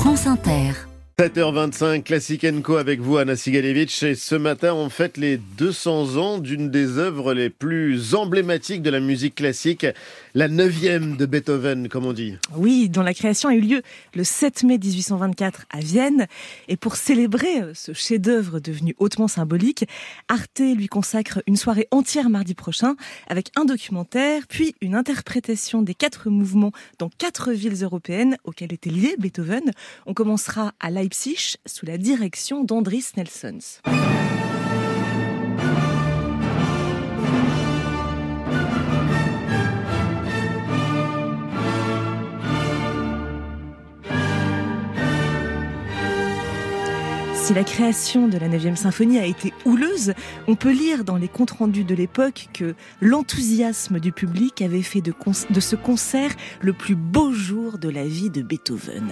France Inter. 7h25, Classic & Co avec vous, Anna Sigalevitch. Et ce matin, on fête les 200 ans d'une des œuvres les plus emblématiques de la musique classique, la 9e de Beethoven, comme on dit. Oui, dont la création a eu lieu le 7 mai 1824 à Vienne. Et pour célébrer ce chef-d'œuvre devenu hautement symbolique, Arte lui consacre une soirée entière mardi prochain avec un documentaire, puis une interprétation des 4 mouvements dans 4 villes européennes auxquelles était lié Beethoven. On commencera à Leipzig sous la direction d'Andris Nelsons. Si la création de la 9e symphonie a été houleuse, on peut lire dans les comptes rendus de l'époque que l'enthousiasme du public avait fait de ce concert le plus beau jour de la vie de Beethoven.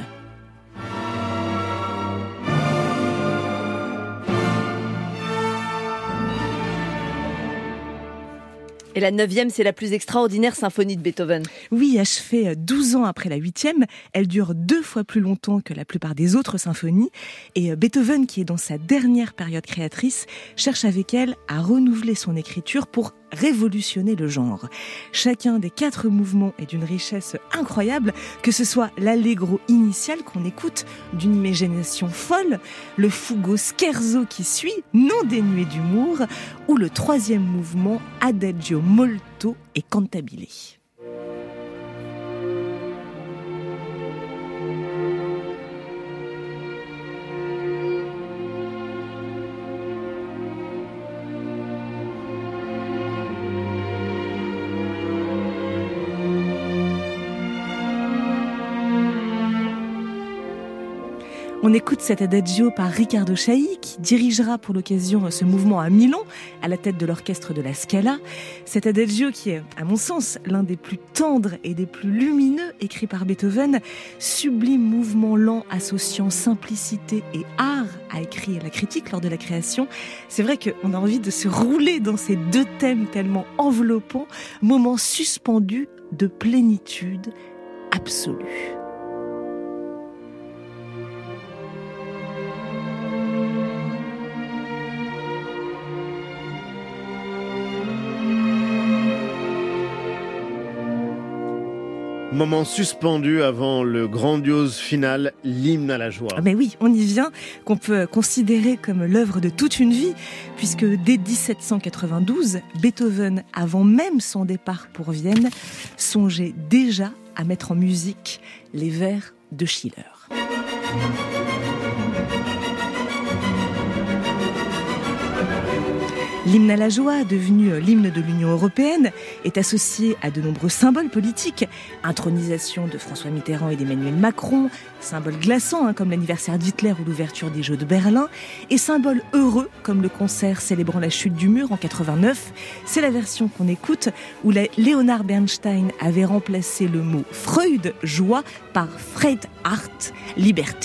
Et la 9e, c'est la plus extraordinaire symphonie de Beethoven. Oui, achevée 12 ans après la 8e, elle dure 2 fois plus longtemps que la plupart des autres symphonies. Et Beethoven, qui est dans sa dernière période créatrice, cherche avec elle à renouveler son écriture pour révolutionner le genre. Chacun des 4 mouvements est d'une richesse incroyable, que ce soit l'allegro initial qu'on écoute, d'une imagination folle, le fugo scherzo qui suit, non dénué d'humour, ou le 3e mouvement adagio molto et cantabile. On écoute cet adagio par Riccardo Chailly, qui dirigera pour l'occasion ce mouvement à Milan, à la tête de l'orchestre de la Scala. Cet adagio qui est, à mon sens, l'un des plus tendres et des plus lumineux écrits par Beethoven, sublime mouvement lent associant simplicité et art, a écrit la critique lors de la création. C'est vrai qu'on a envie de se rouler dans ces 2 thèmes tellement enveloppants, moment suspendu de plénitude absolue. Moment suspendu avant le grandiose final, l'hymne à la joie. Mais oui, on y vient, qu'on peut considérer comme l'œuvre de toute une vie, puisque dès 1792, Beethoven, avant même son départ pour Vienne, songeait déjà à mettre en musique les vers de Schiller. L'hymne à la joie, devenu l'hymne de l'Union européenne, est associé à de nombreux symboles politiques. Intronisation de François Mitterrand et d'Emmanuel Macron, symboles glaçants comme l'anniversaire d'Hitler ou l'ouverture des Jeux de Berlin, et symboles heureux comme le concert célébrant la chute du mur en 89. C'est la version qu'on écoute où Leonard Bernstein avait remplacé le mot Freud, joie, par Freiheit, liberté.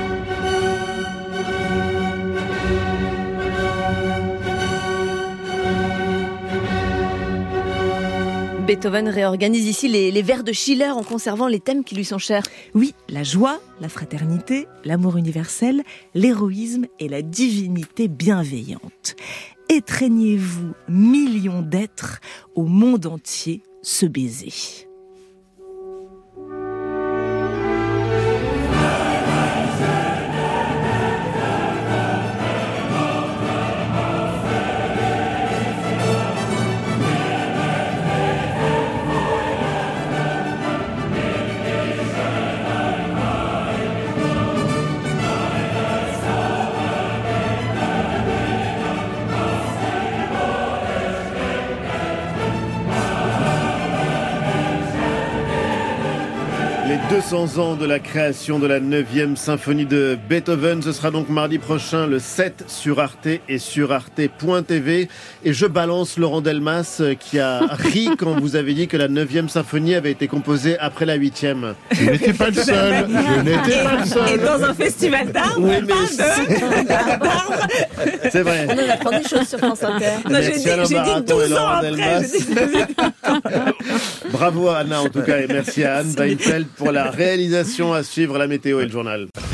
Beethoven réorganise ici les vers de Schiller en conservant les thèmes qui lui sont chers. Oui, la joie, la fraternité, l'amour universel, l'héroïsme et la divinité bienveillante. Étreignez-vous, millions d'êtres, au monde entier, ce baiser. Les 200 ans de la création de la 9e symphonie de Beethoven, ce sera donc mardi prochain le 7 sur Arte et sur arte.tv. Et je balance Laurent Delmas qui a ri quand vous avez dit que la 9e symphonie avait été composée après la 8e. Je n'étais pas le seul. Et dans un festival d'art, oui, on parle d'art. C'est vrai. On en apprend des choses sur France Inter. Non, j'ai dit 12 ans après. Bravo à Anna en tout cas et merci à Anne Weinfeld pour la réalisation. À suivre la météo et le journal.